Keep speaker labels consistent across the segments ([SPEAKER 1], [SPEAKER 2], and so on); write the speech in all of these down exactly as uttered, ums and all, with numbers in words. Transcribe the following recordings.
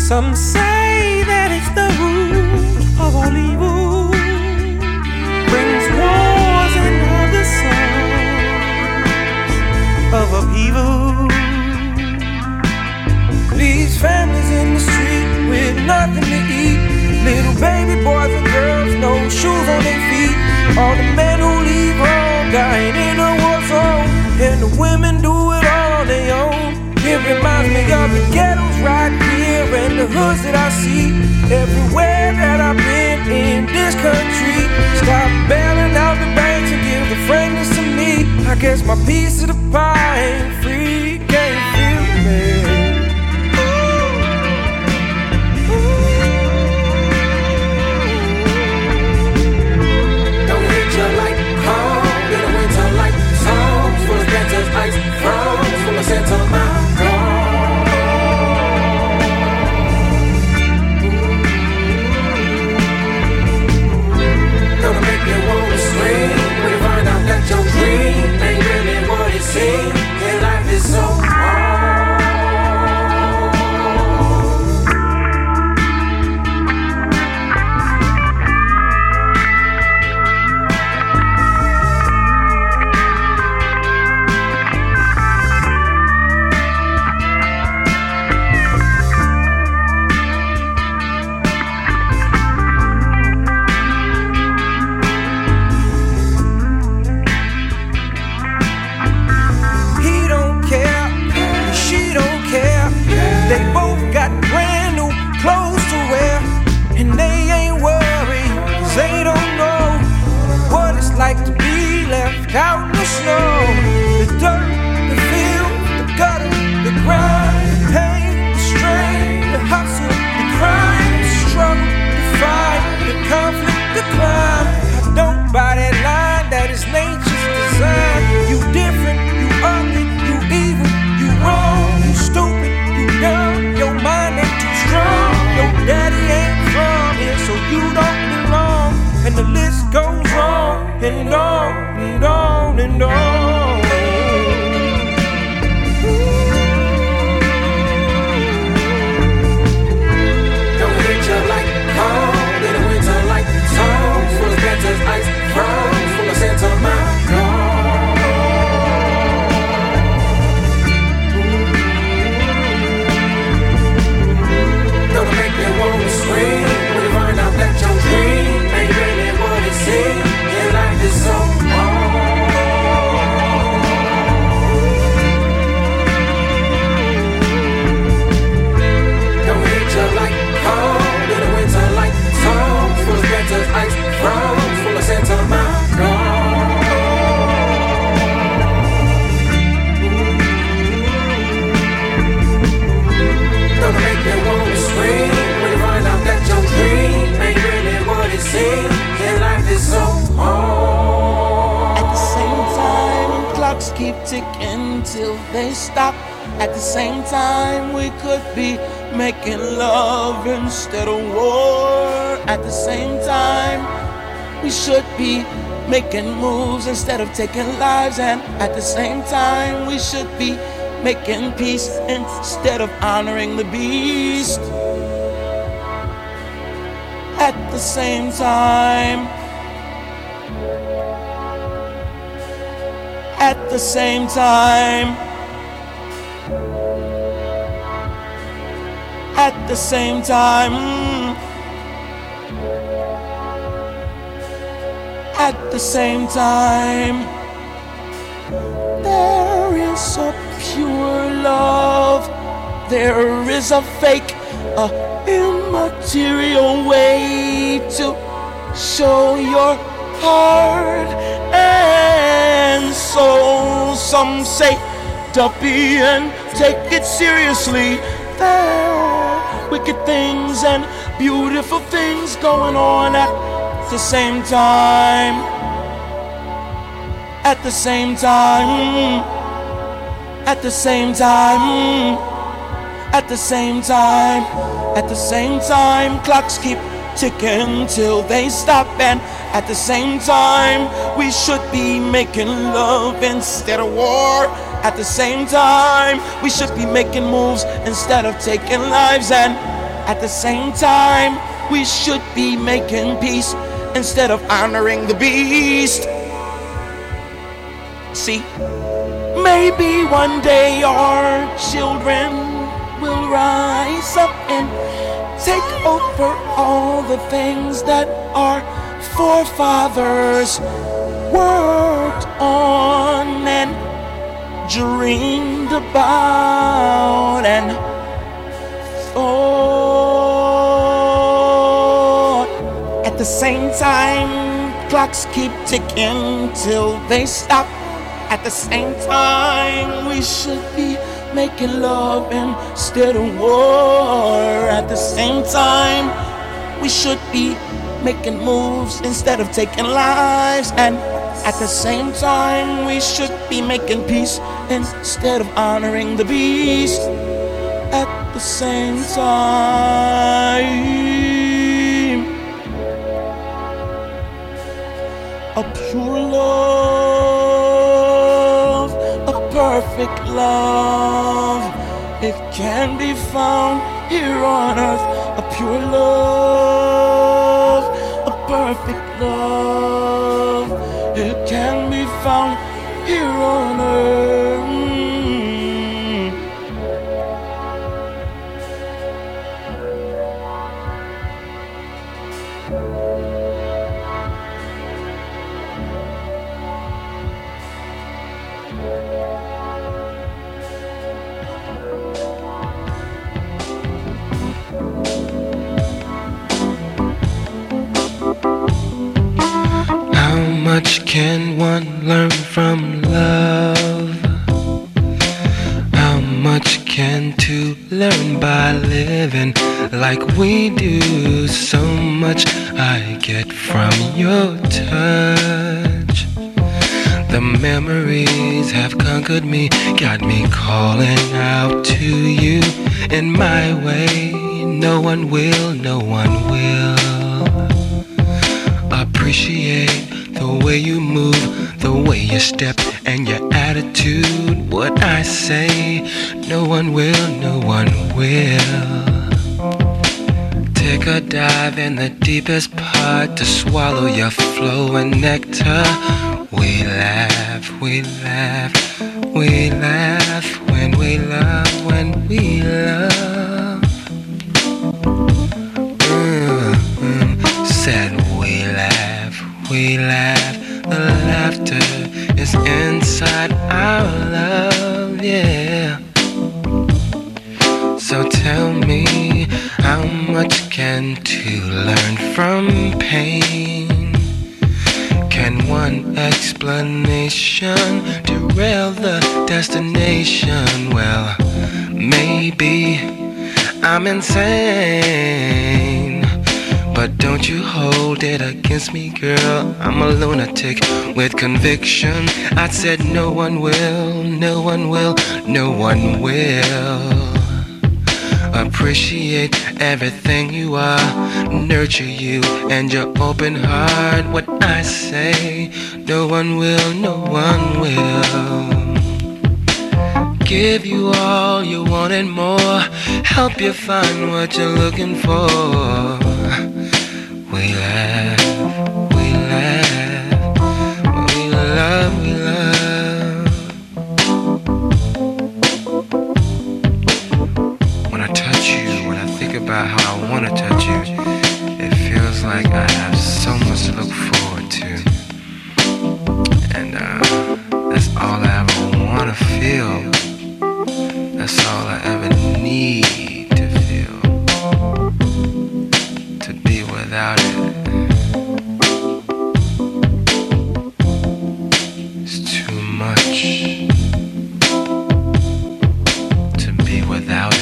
[SPEAKER 1] Some say that it's the root of all evil, brings wars and other sons of upheaval. Leaves families in the street with nothing to eat. Little baby boys and girls, no shoes on their feet. All the men who leave home dying in a war zone, and the women do it all on their own. It reminds me of the ghettos right here and the hoods that I see everywhere that I've been in this country. Stop bailing out the banks and give the fragrance to me. I guess my piece of the pie ain't free. Can't feel me. Ice froze from the center of my heart. Gonna make you wanna scream when you find out that your dream ain't really what it seems, and life is so hard. Like to be left out in the snow, the dirt, the field, the gutter, the grind, the pain, the strain, the hustle, the crime, the struggle, the fight, the conflict, the climb. I don't buy that line that is nature's design. You different, you ugly, you evil, you wrong, you stupid, you dumb. Your mind ain't too strong. Your daddy ain't from here, so you don't belong. And the list goes on and on and on and on. Don't hit you like cold in the winter, like songs full of better ice froze from the center of my heart. Gonna make me wanna scream when you find out that your dream ain't really what it seems, and life is so hard. Don't hit you like cold in the winter, like songs full of better ice froze full of center of my heart. Gonna make me wanna scream when you find out that your dream ain't really what it seems, and life is so hard.
[SPEAKER 2] At the same time, clocks keep ticking till they stop. At the same time, we could be making love instead of war. At the same time, we should be making moves instead of taking lives. And at the same time, we should be making peace instead of honoring the beast. At the same time, at the same time, at the same time, at the same time, there is a pure love, there is a fake, a immaterial way to show your heart. And so some say duppy and take it seriously. There are wicked things and beautiful things going on at the same time. At the same time, at the same time, at the same time, at the same time, clocks keep ticking till they stop. And at the same time, we should be making love instead of war. At the same time, we should be making moves instead of taking lives. And At the same time, we should be making peace instead of honoring the beast. See, maybe one day our children will rise up and take over all the things that our forefathers worked on and dreamed about and thought. At the same time, clocks keep ticking till they stop. At the same time, we should be making love instead of war. At the same time, we should be making moves instead of taking lives. And at the same time, we should be making peace instead of honoring the beast. At the same time, a pure love, a perfect love, it can be found here on earth. A pure love, a perfect love, it can be found here on earth.
[SPEAKER 3] How much can one learn from love? How much can two learn by living like we do? So much I get from your touch. The memories have conquered me, got me calling out to you in my way. No one will, no one will appreciate the way you move, the way you step, and your attitude. What I say, no one will, no one will. Take a dive in the deepest part to swallow your flow and nectar. We laugh, we laugh, we laugh when we love, when we love. Mm-hmm. Said we laugh, we laugh, the laughter is inside our love, yeah. So tell me, how much can two learn from pain? Can one explanation derail the destination? Well, maybe I'm insane, but don't you hold it against me, girl. I'm a lunatic with conviction. I said no one will, no one will, no one will appreciate everything you are, nurture you and your open heart. What I say, no one will, no one will give you all you want and more, help you find what you're looking for. We laugh, we laugh, we love, we love. When I touch you, when I think about how I want to touch you, it feels like I have so much to look forward to. And uh, that's all I ever want to feel. That's all I ever need to feel. To be without it, it's too much. To be without it.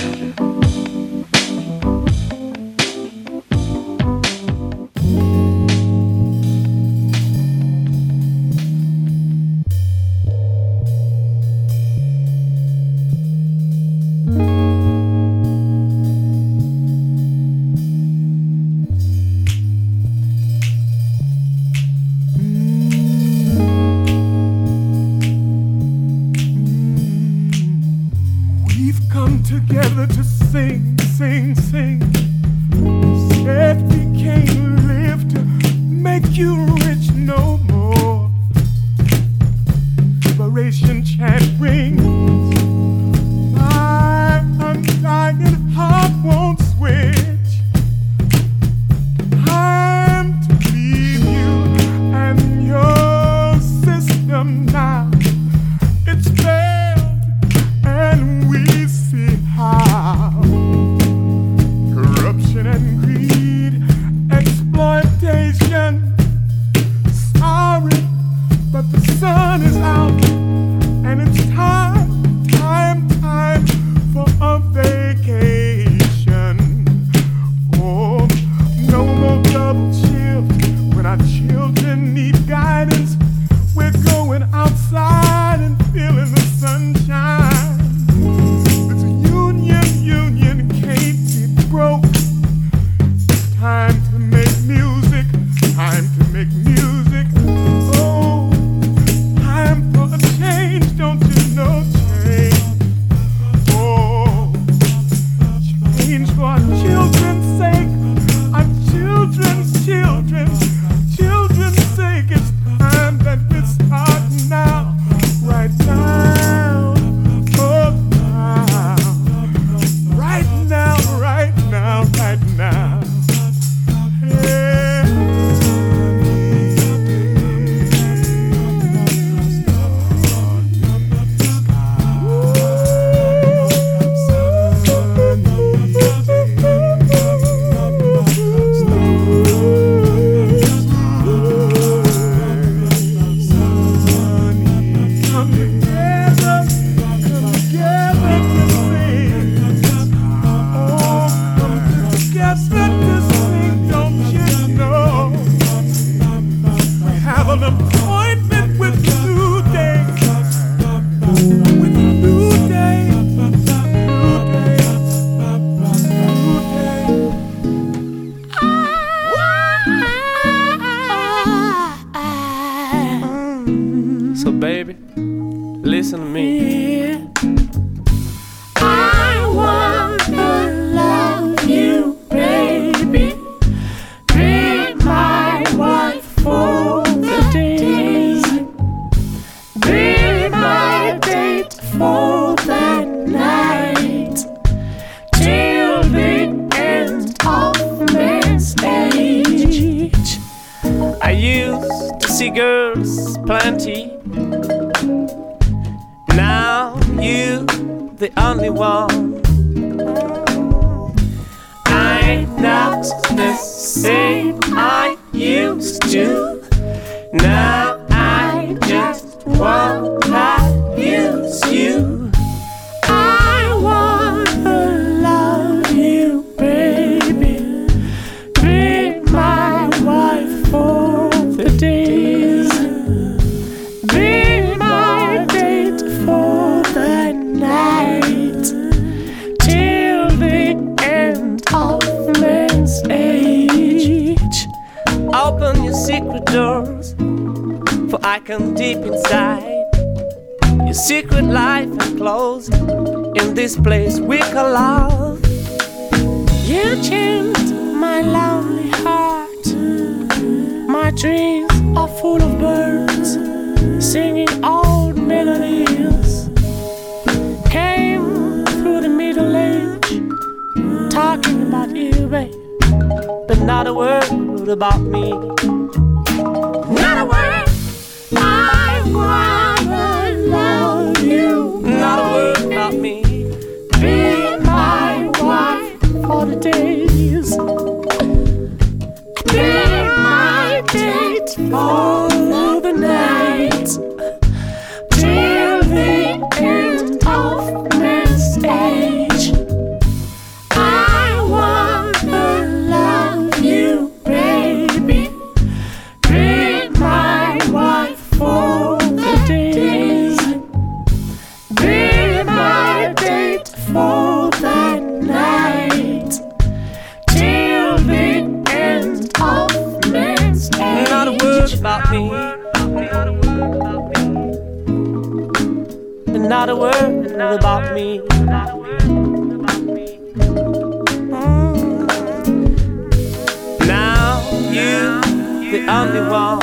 [SPEAKER 1] Together to sing, sing, sing
[SPEAKER 4] time to make music, time to make music. Oh, time for a change, don't you know, change. Oh, change for our children's sake, our children's children, children's sake. It's time that we start now, right now, oh now, right now, right now, right now.
[SPEAKER 5] Listen to me.
[SPEAKER 6] I wanna love you, baby. Be my wife for the day. Be my date for the night. Till the end of man's age.
[SPEAKER 5] I used to see girls plenty. Now you, the only one. I'm not the same I used to. Now I just wanna use you.
[SPEAKER 6] I wanna love you, baby. Be my wife for the days. Be my date for the night. Till the end of man's age.
[SPEAKER 5] Open your secret doors, for I come deep inside your secret life enclosed in this place we call love.
[SPEAKER 6] You changed my lonely heart. My dreams are full of birds singing old melodies. Came through the Middle Age, talking about you, babe,
[SPEAKER 5] but not a word about me.
[SPEAKER 6] not a word. I wanna love you,
[SPEAKER 5] Not a word about me.
[SPEAKER 6] be my wife for the days. Be my date for the night. Till the end of man's age. I wanna love you, baby. Be my wife for the days. Be my date for the night. Till the end of man's age.
[SPEAKER 5] Not a word about me. Not a word about me. Now you, the only one,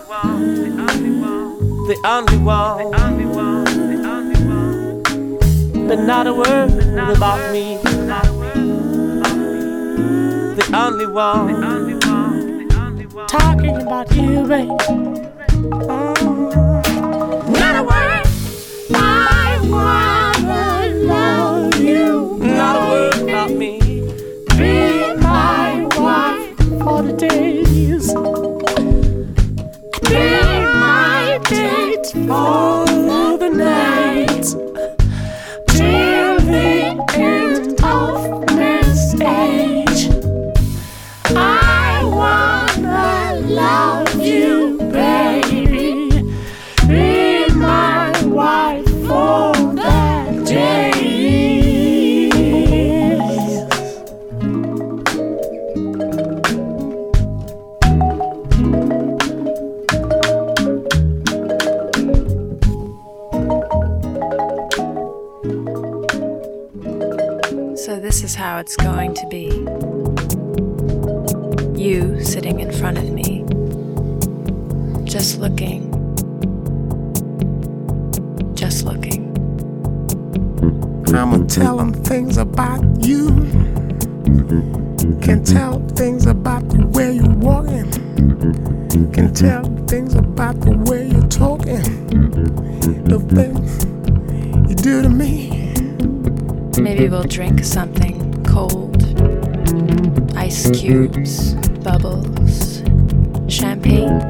[SPEAKER 5] the only one, but not a word about me. The only one,
[SPEAKER 6] Talking about you, babe. Not a word. I wanna love you.
[SPEAKER 5] not a word about me.
[SPEAKER 6] Be my wife for the days. Be my date for the night. Till the end of man's age. I wanna love you, baby. Be my wife for the days.
[SPEAKER 7] it's going to be. You sitting in front of me, just looking, just looking.
[SPEAKER 8] I'ma tell them things about you. Can tell things about the way you're walking. Can tell things about the way you're talking. The things you do to me.
[SPEAKER 7] Maybe we'll drink something cold. Ice cubes, bubbles, champagne.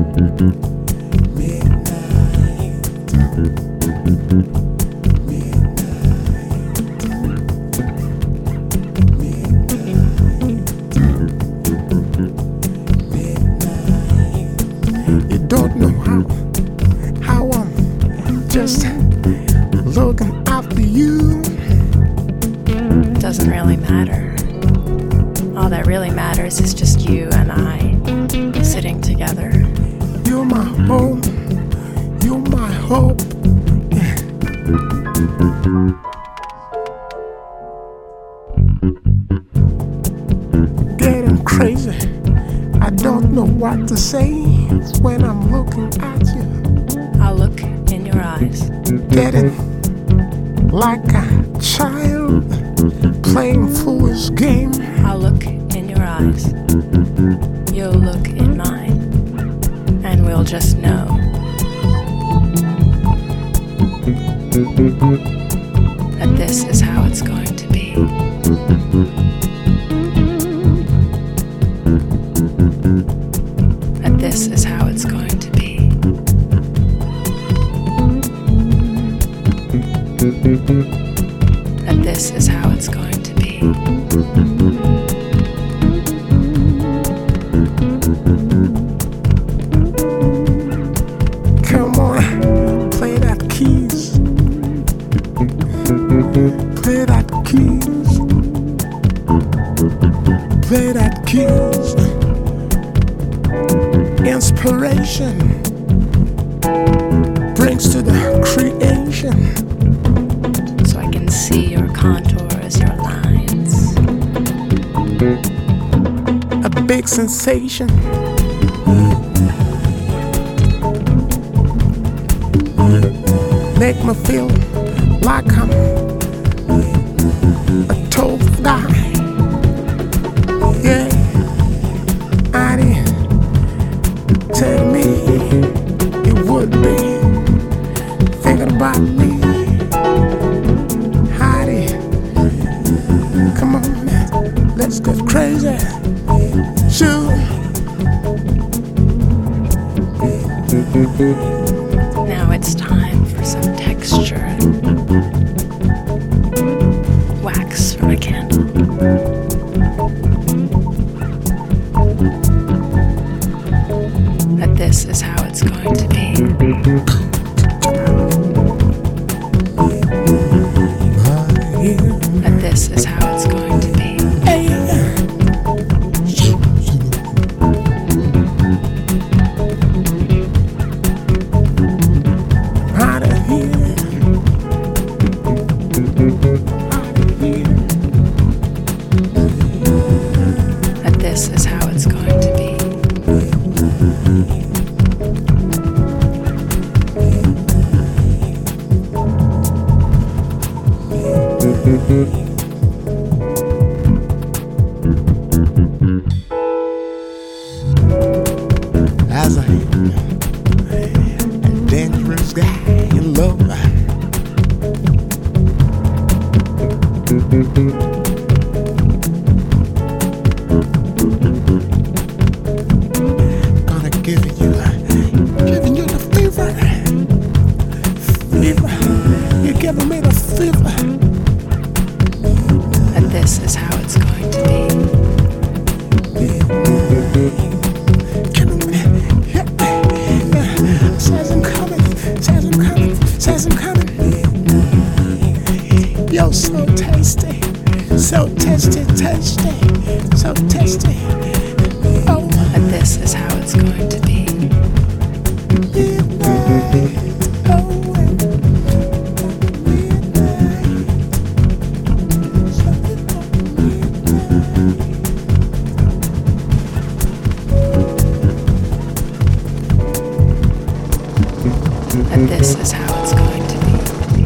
[SPEAKER 8] You don't know how, how I'm just looking after you.
[SPEAKER 7] Doesn't really matter. All that really matters is just you and I sitting together.
[SPEAKER 8] You're my home, you're my hope. Getting crazy, I don't know what to say when I'm looking at you.
[SPEAKER 7] I'll look in your eyes.
[SPEAKER 8] Getting like a child playing foolish game.
[SPEAKER 7] I'll look in your eyes. You'll look in mine. And we'll just know that this is how it's going to be. That this is how it's going to be. That this is how it's going to be.
[SPEAKER 8] Come on, play that keys. Play that keys. Play that keys. Inspiration brings to the creation.
[SPEAKER 7] So I can see your contours, your lines.
[SPEAKER 8] A big sensation. Make me feel like I'm a tough guy. Yeah, Addie, tell me it would be thinking about me. Heidi, come on, let's get crazy. Sure.
[SPEAKER 7] Now it's time for some texture. Wax from a candle. That this is how it's going to be. That this is how it's going to be.
[SPEAKER 8] Out of here. Out of here.
[SPEAKER 7] That this is how it's going to be.
[SPEAKER 8] As I am a dangerous guy in love, gonna give you, giving you the fever, fever. You're giving me the fever.
[SPEAKER 7] That this is how it's going to be.
[SPEAKER 8] Says I'm coming, says I'm coming.
[SPEAKER 7] this is how it's going to be.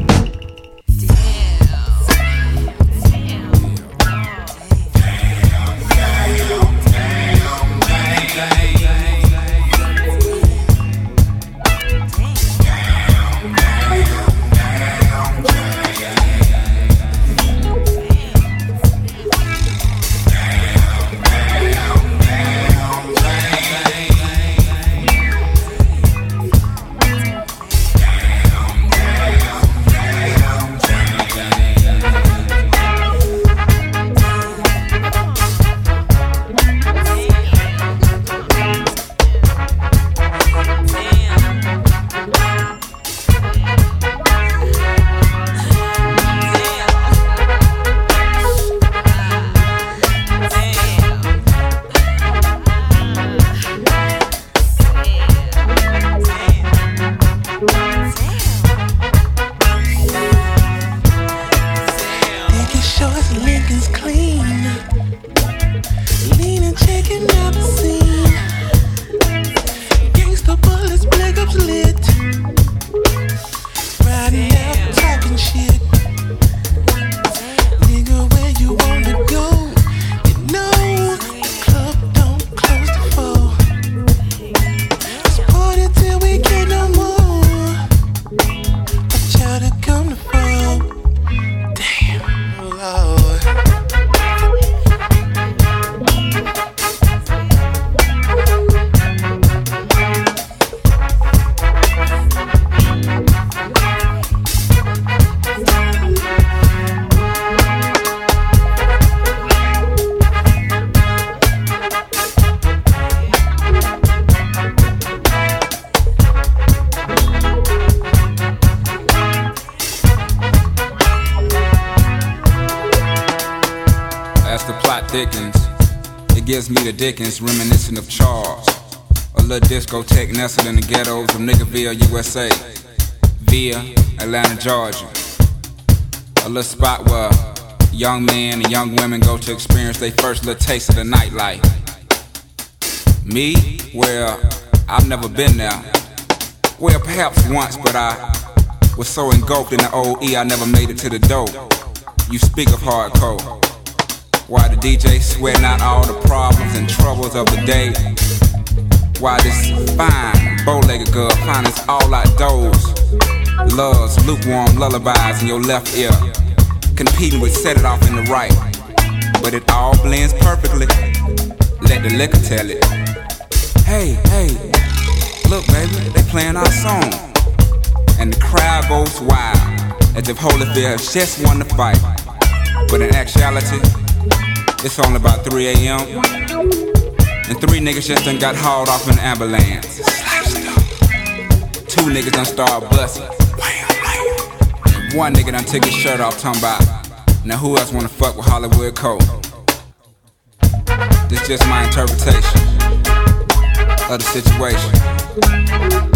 [SPEAKER 9] Gives me the Dickens, reminiscent of Charles. A little discotheque nestled in the ghettos of Niggerville, U S A, via Atlanta, Georgia. A little spot where young men and young women go to experience their first little taste of the nightlife. Me? Well, I've never been there. Well, perhaps once, but I was so engulfed in the old E I never made it to the door. You speak of hardcore. Why the D J sweating out all the problems and troubles of the day? Why this fine, bow-legged girl finds all outdoors, loves lukewarm lullabies in your left ear, competing with Set It Off in the right. But it all blends perfectly. Let the liquor tell it. Hey, hey, look baby, they playing our song. And the crowd goes wild, as if Holyfield has just won the fight. But in actuality, it's only about three a.m. and three niggas just done got hauled off in an ambulance. Two niggas done started busting. And one nigga done took his shirt off talking about, now who else wanna fuck with Hollywood Cole? This just my interpretation of the situation.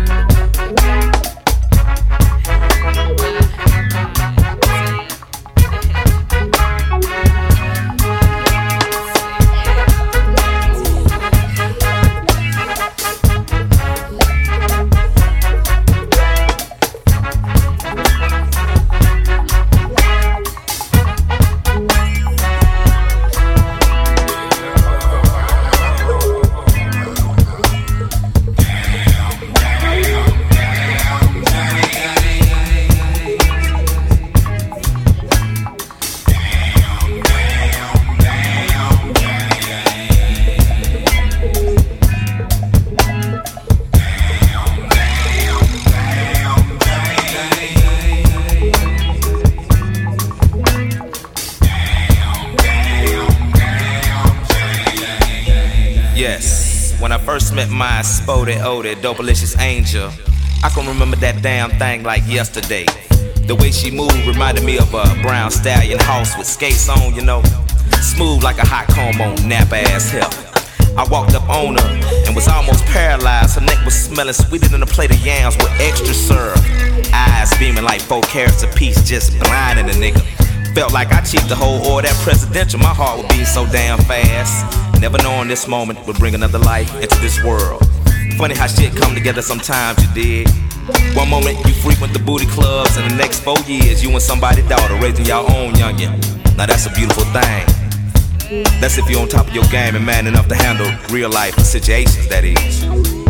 [SPEAKER 10] When I first met my spotted, oded, dopalicious angel, I can remember that damn thing like yesterday. The way she moved reminded me of a brown stallion horse with skates on, you know, smooth like a hot comb on nap ass hell. I walked up on her and was almost paralyzed. Her neck was smelling sweeter than a plate of yams with extra syrup. Eyes beaming like four carats apiece, just blinding the nigga. Felt like I cheaped the whole order that presidential. My heart would beat so damn fast. Never knowing this moment would bring another life into this world. Funny how shit come together sometimes, you dig. One moment you frequent the booty clubs, and the next four years you and somebody's daughter raising your own youngin'. Now that's a beautiful thing. That's if you're on top of your game and man enough to handle real life situations, that is.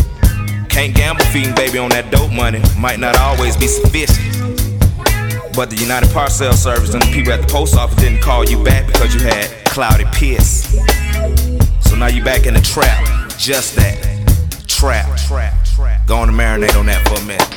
[SPEAKER 10] Can't gamble feeding baby on that dope money, might not always be sufficient. But the United Parcel Service and the people at the post office didn't call you back because you had cloudy piss. So now you back in the trap, just that, trap. Go on and marinate on that for a minute.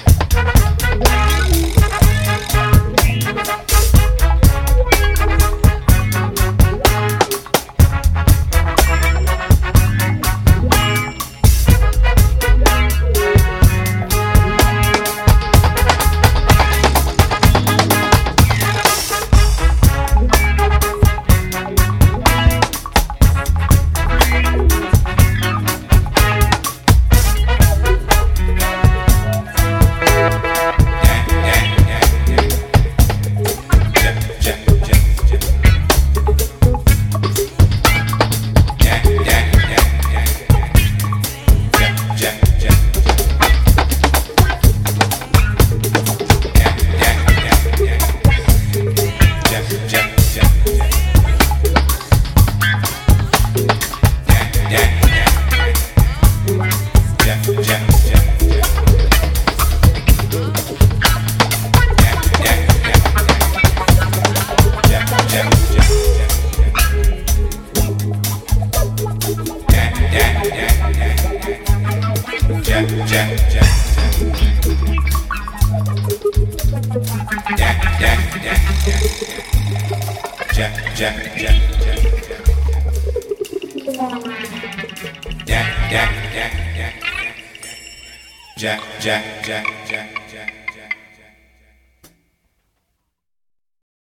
[SPEAKER 11] Jack, Jack, Jack, Jack, Jack.